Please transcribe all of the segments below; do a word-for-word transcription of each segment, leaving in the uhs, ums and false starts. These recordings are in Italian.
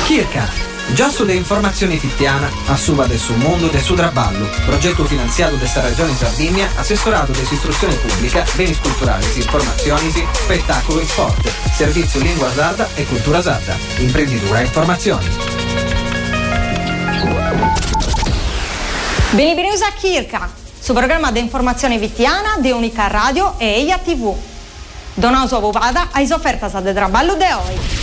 Kirka, già sulle informazioni fittiana, a suba del suo mondo del suo traballo, progetto finanziato desta Regione Sardegna, assessorato dell'istruzione pubblica, beni culturali, informazioni, spettacolo e sport, servizio lingua sarda e cultura sarda, imprenditura e informazioni. Benvenuti a Kirka, su programma di informazione vittiana di Unica Radio e Eia tivù. Donoso vovada ai offertas de traballo de oggi.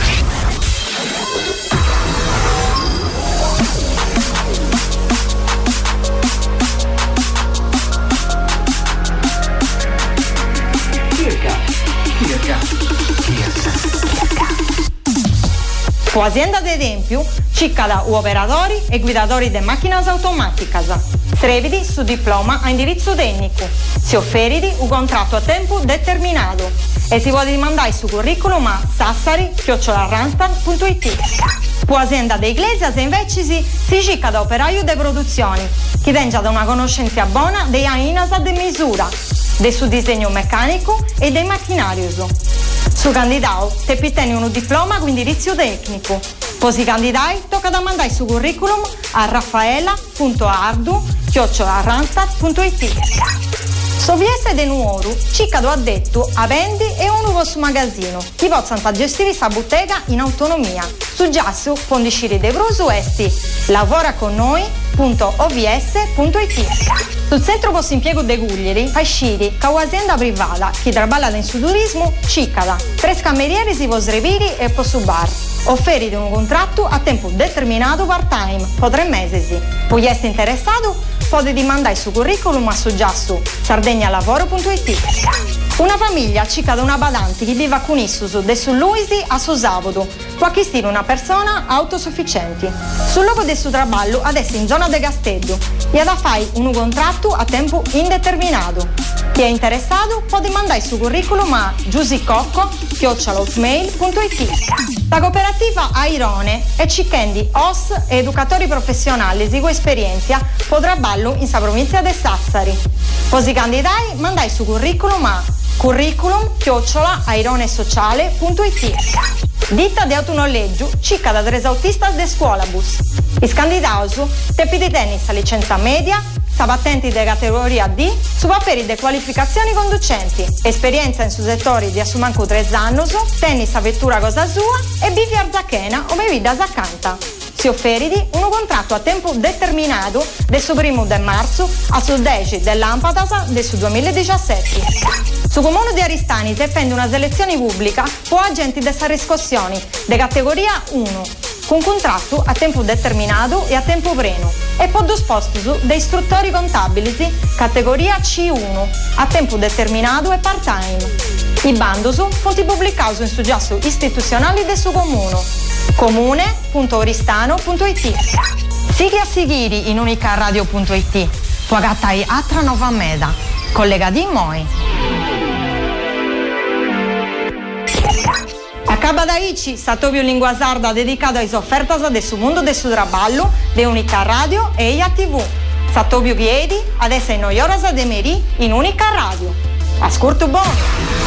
Con azienda ad esempio, cicca da operatori e guidatori di macchine automatiche. Srevidi su diploma a indirizzo tecnico. Si offeridi un contratto a tempo determinato e si può mandare su curriculum a sassari chiocciola randstad punto it. Con azienda dei Iglesias invece si, si cicca da operaio di produzioni, che tenga da una conoscenza buona dei AINAS di misura, del suo disegno meccanico e dei macchinarios. Su candidato, te piteni un diploma con indirizzo tecnico. Così candidai tocca da mandare su curriculum a raffaella punto ardu chiocciola randstad punto it. Soviese de nuoru, cicado addetto a vendi e un nuovo su magazzino, chi possano gestire sa bottega in autonomia. Su giasso, pondiciri de brusu esti lavora con noi punto o v s punto it. Sul centro posto impiego de Guglieri, fasciri, ca un'azienda privata, chi traballa in su turismo, cicada. Tre camerieri si posreviri e posso bar. Offeri di un contratto a tempo determinato part-time, per tre mesi. Poi essere interessato, potete mandare su curriculum a su giasso sardegna lavoro punto it. Una famiglia cica da una badante che vive con Issus de su Luisi a su sabato, può acquistare una persona autosufficiente. Sul luogo del suo traballo adesso in zona de Castello e da fare un contratto a tempo indeterminato. Chi è interessato può mandare su curriculum a giusicocco chiocciola hotmail punto it. La cooperativa Airone è cicchendi O S e educatori professionali di esperienza po traballo in sa provincia de Sassari. Così candidai mandai su curriculum a curriculum chiocciola aironesociale punto it. Ditta di autonoleggio cicca da tres autistas de scuolabus. Is candidausu tepi di tennis a licenza media, sabattenti de categoria D, su paperi de qualificazioni conducenti, esperienza in su settori di assumanco tre anni, tennis a vettura cosa sua e bifi arzachena o bevida zaccanta. Si offeridi un contratto a tempo determinato del suo primo di marzo a su dieci dell'Ampatas del suo duemiladiciassette. Su comune di Aristani si effende una selezione pubblica per agenti di riscossioni di categoria uno, con contratto a tempo determinato e a tempo pieno, e poi disposto su dei istruttori contabili categoria C uno, a tempo determinato e part-time. I bandos sono pubblicati in suggesso istituzionali del suo comune, comune punto oristano punto it. Sighi a seguire in unica radio punto it, può gattai altra nova meda, collegati in moi. Acaba da ici, Satobio Lingua Sarda dedicato ai offertas del suo mondo del suo traballo, de Unica Radio e Eia tivù. Satobio Chiedi, adesso in noi oras de meri in Unica Radio. Ascolto buono!